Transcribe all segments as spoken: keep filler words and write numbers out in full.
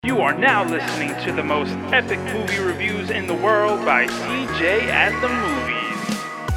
You are now listening to the most epic movie reviews in the world by C J at the Movies.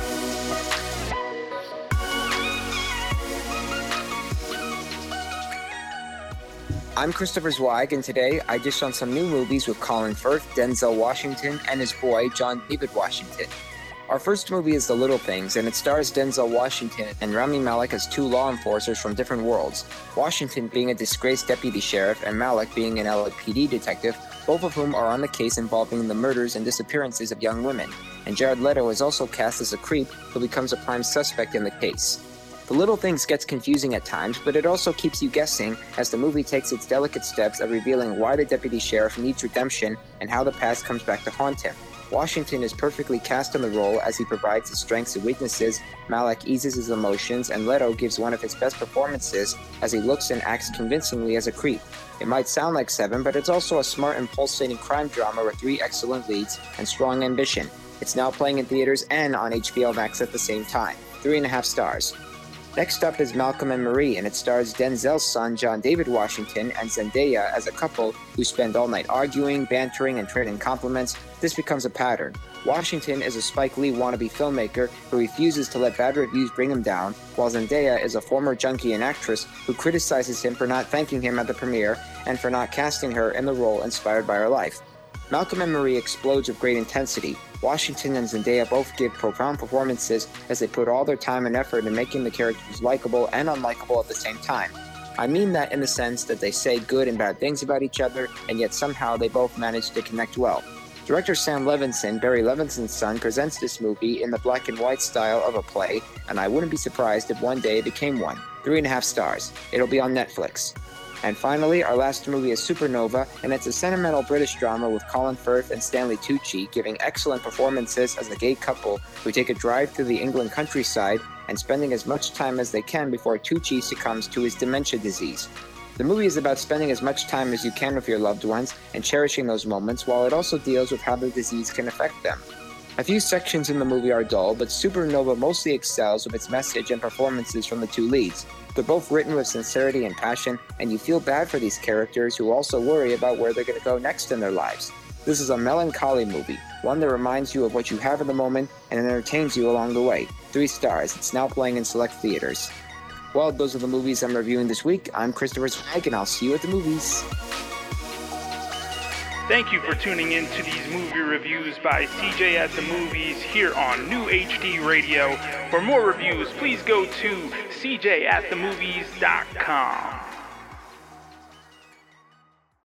I'm Christopher Zweig, and today I dish on some new movies with Colin Firth, Denzel Washington, and his boy, John David Washington. Our first movie is The Little Things, and it stars Denzel Washington and Rami Malek as two law enforcers from different worlds, Washington being a disgraced deputy sheriff and Malek being an L A P D detective, both of whom are on the case involving the murders and disappearances of young women, and Jared Leto is also cast as a creep who becomes a prime suspect in the case. The Little Things gets confusing at times, but it also keeps you guessing as the movie takes its delicate steps of revealing why the deputy sheriff needs redemption and how the past comes back to haunt him. Washington is perfectly cast in the role as he provides his strengths and weaknesses, Malek eases his emotions, and Leto gives one of his best performances as he looks and acts convincingly as a creep. It might sound like Seven, but it's also a smart and pulsating crime drama with three excellent leads and strong ambition. It's now playing in theaters and on H B O Max at the same time. Three and a half stars. Next up is Malcolm and Marie, and it stars Denzel's son, John David Washington, and Zendaya as a couple who spend all night arguing, bantering, and trading compliments. This becomes a pattern. Washington is a Spike Lee wannabe filmmaker who refuses to let bad reviews bring him down, while Zendaya is a former junkie and actress who criticizes him for not thanking him at the premiere and for not casting her in the role inspired by her life. Malcolm and Marie explodes with great intensity. Washington and Zendaya both give profound performances as they put all their time and effort in making the characters likable and unlikable at the same time. I mean that in the sense that they say good and bad things about each other, and yet somehow they both manage to connect well. Director Sam Levinson, Barry Levinson's son, presents this movie in the black and white style of a play, and I wouldn't be surprised if one day it became one. Three and a half stars. It'll be on Netflix. And finally, our last movie is Supernova, and it's a sentimental British drama with Colin Firth and Stanley Tucci giving excellent performances as a gay couple who take a drive through the England countryside and spending as much time as they can before Tucci succumbs to his dementia disease. The movie is about spending as much time as you can with your loved ones and cherishing those moments, while it also deals with how the disease can affect them. A few sections in the movie are dull, but Supernova mostly excels with its message and performances from the two leads. They're both written with sincerity and passion, and you feel bad for these characters who also worry about where they're going to go next in their lives. This is a melancholy movie, one that reminds you of what you have in the moment and entertains you along the way. Three stars. It's now playing in select theaters. Well, those are the movies I'm reviewing this week. I'm Christopher Zweig, and I'll see you at the movies. Thank you for tuning in to these movie reviews by C J at the Movies here on New H D Radio. For more reviews, please go to c j at the movies dot com.